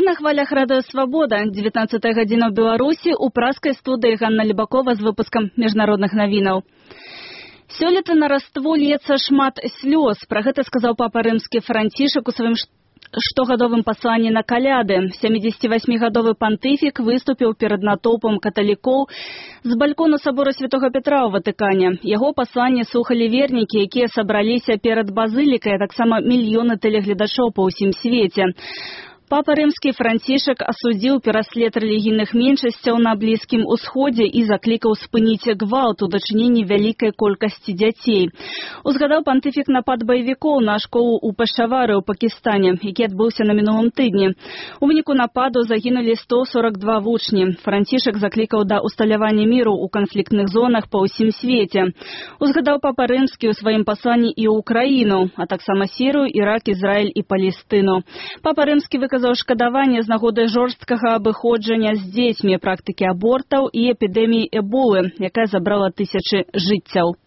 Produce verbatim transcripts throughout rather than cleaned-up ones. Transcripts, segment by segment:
На хвалях радыё «Свабода». дзевятнаццатая гадзіна ў Беларусі у праскай студыі Ганна Лебакова з выпускам міжнародных навінаў. Сёлета на раство льецца шмат слёз. Пра гэта сказаў папа рымскі Францішак у сваім штогадовым пасланні на каляды. сямідзесяцівасьмігадовы пантыфік выступіў перад натоўпам каталікоў з балькону сабора Святога Петра ў Ватыкане. Яго пасланне слухалі вернікі, якія сабраліся перад базылікай, а таксама мільёны тэлегледачоў па ўсім свеце. Папа рымскі Францішак асудзіў пераслед рэлігійных меншасцяў на Блізкім Усходзе і заклікаў спыніць гвалт у дачыненні вялікай колькасці дзяцей. Узгадаў пантыфік напад баевікоў на школу ў Пешавары ў Пакістане, які адбыўся на мінулым тыдні. У выніку нападу загінулі сто сорок два вучні. Францішак заклікаў да усталявання міру ў канфліктных зонах па ўсім свеце. Узгадаў папа рымскі ў сваім пасланні і ў Украіну, а таксама Сірыю, Ірак, Ізраіль і Палестыну. Папа рымскі выказаў за шкадаванне з нагоды жорсткага абыходжання з дзецьмі, практыкі абортаў і эпідэміі эболы, якая забрала тысячы жыццяў.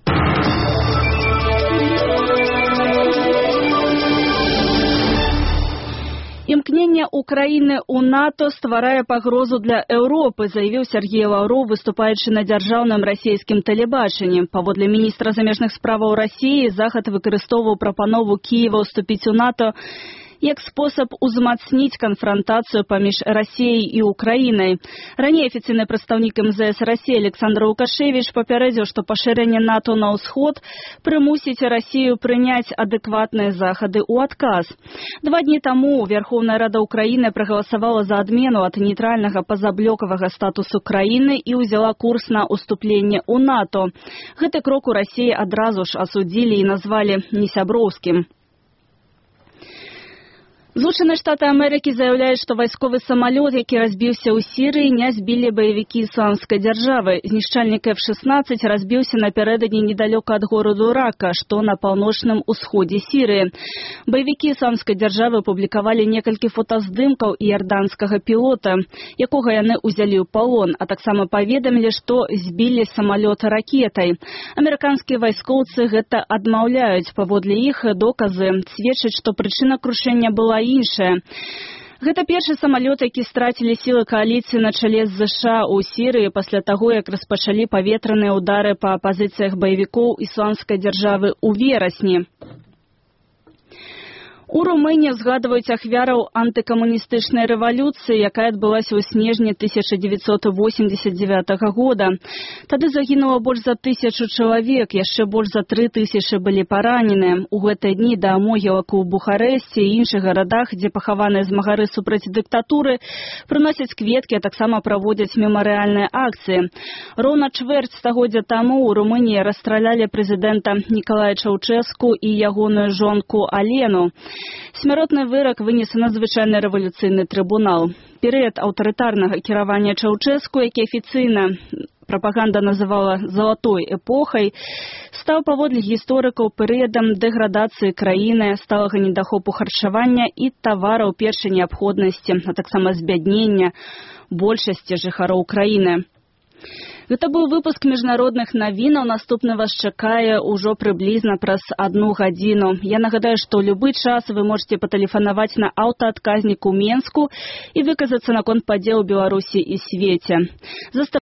Імкненне Украіны ў НАТО стварае пагрозу для Еўропы, заявіў Сергей Лаўроў, выступаючы на дзяржаўным расійскім тэлебачанні. Паводле міністра замежных справаў Расіі, Захад выкарыстоўваў прапанову Кіева ўступіць у НАТО як спосаб узмацніць канфрантацыю паміж Расіяй і Украінай. Раней афіцыйны прадстаўнік эм зэ эс Расіі Александр Лукашевіч папярэдзіў, што пашырэнне НАТО на ўсход прымусіць Расію прыняць адэкватныя захады ў адказ. Два дні таму Верховная Рада Украіны прагаласавала за адмену ад нейтральнага пазаблёкавага статусу краіны і ўзяла курс на ўступленне ў НАТО. Гэты крок у Расіі адразу ж асудзілі і назвалі несяброўскім. Злучаныя Штаты Амерыкі заяўляюць, што вайсковы самалёт, які разбіўся ў Сірыі, не збілі баевікі ісламскай дзяржавы. Знішчальнік эф шэснаццаць разбіўся напярэдадні недалёка ад гораду Рака, што на паўночным усходзе Сірыі. Баевікі ісламскай дзяржавы публікавалі некалькі фотаздымкаў іорданскага пілота, якога яны ўзялі ў палон, а таксама паведамілі, што збілі самалёт ракетай. Амерыканскія вайскоўцы гэта адмаўляюць. Паводле іх доказы сведчаць, што прычына крушэння была іншая. Гэта першы самалёт, які страцілі сілы кааліцыі на чале з ЗША ў Сірыі пасля таго, як распачалі паветраныя ўдары па пазіцыях баевікоў ісламскай дзяржавы ў верасні. У Румыніі згадваюць ахвяраў антыкамуністычнай рэвалюцыі, якая адбылася ў снежні тысяча дзевяцьсот восемьдесят девятага года. Тады загінула больш за тысячу чалавек, яшчэ больш за тры тысячы былі параненыя. У гэтыя дні да могілак у Бухарэсце і іншых гарадах, дзе пахаваныя змагары супраць дыктатуры, прыносяць кветкі, а таксама праводзяць мемарыяльныя акцыі. Роўна чвэрць стагоддзя таму ў Румыніі расстралялі прэзідэнта Нікалая Чаўчэску і ягоную жонку Алену. Смяротны вырак вынес надзвычайны рэвалюцыйны трыбунал. Перыяд аўтарытарнага кіравання Чаўчэску, які афіцыйна прапаганда называла «залатой эпохай», стаў паводле гісторыкаў перыядам дэградацыі краіны, сталага недахопу харчавання і тавараў першай неабходнасці, а таксама збяднення большасці жыхароў краіны. Гэта быў выпуск міжнародных навінаў. Наступны вас чакае ўжо прыблізна праз адну гадзіну. Я нагадаю, што любы час вы можете патэлефанаваць на аўтаадказнік у Менску і выказацца наконт падзеў у Беларусі і свеце.